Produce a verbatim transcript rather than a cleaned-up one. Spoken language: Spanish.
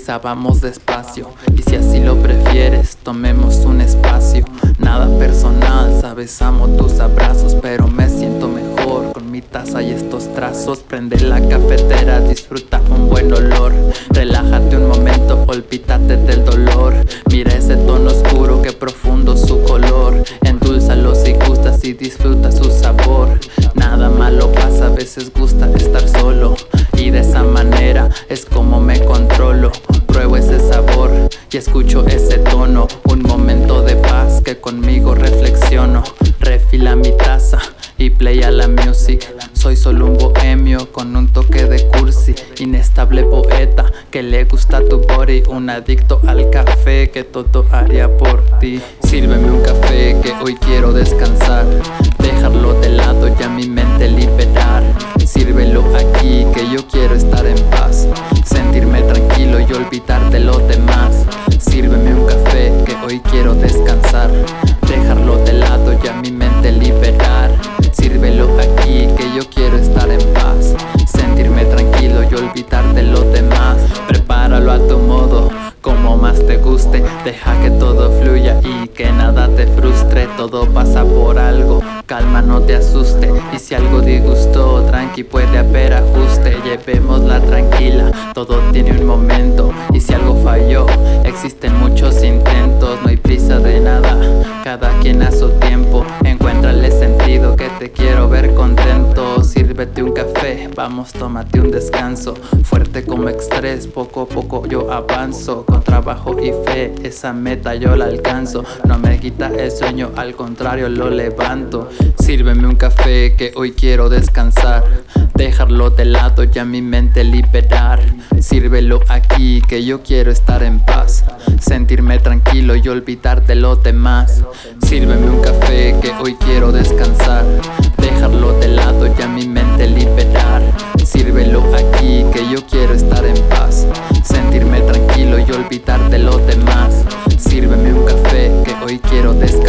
prisa, vamos despacio. Y si así lo prefieres, tomemos un espacio. Nada personal, sabes, amo tus abrazos, pero me siento mejor con mi taza y estos trazos. Prende la cafetera, disfruta un buen olor. Relájate un momento, olvídate del dolor. Mira ese tono oscuro, que profundo su color. Endúlzalo si gustas y disfruta su sabor. Nada malo pasa, a veces gusta estar solo, y de esa manera es como me controlo. Pruebo ese sabor y escucho ese tono. Un momento de paz que conmigo reflexiono. Refila mi taza y play a la music. Soy solo un bohemio con un toque de cursi. Inestable poeta que le gusta tu body. Un adicto al café que todo haría por ti. Sírveme un café que hoy quiero descansar. Dejarlo de lado, ya mi mente liberar. Sírvelo aquí que yo quiero estar en paz. Sentirme tranquilo y olvidar de lo demás. Sírveme un café que hoy quiero descansar. Dejarlo de lado, ya mi mente liberar. Sírvelo aquí que yo quiero estar en paz. Sentirme tranquilo y olvidar de lo demás. Prepáralo a tu modo, como más te guste. Deja que todo fluya y que nada te frustre. Todo pasa por algo, calma, no te asuste. Y si algo disgustó, tranqui, puede haber ajuste. Llevémosla tranquila, todo tiene un momento. Y si algo falló, existen muchos intentos. No hay prisa de nada, cada quien a su tiempo. Encuéntrale sentido, que te quiero ver contento. Sírvete un café, vamos, tómate un descanso. Fuerte como estrés, poco a poco yo avanzo. Con trabajo y fe, esa meta yo la alcanzo. No me quita el sueño, al contrario lo levanto. Sírveme un café que hoy quiero descansar. Dejarlo de lado, ya mi mente liberar. Sírvelo aquí que yo quiero estar en paz. Sentirme tranquilo y olvidar de lo demás. Sírveme un café que hoy quiero descansar. Dejarlo de lado, ya mi mente liberar. Sírvelo aquí que yo quiero estar en paz. Sentirme tranquilo y olvidar de lo demás. Sírveme un café que hoy quiero descansar.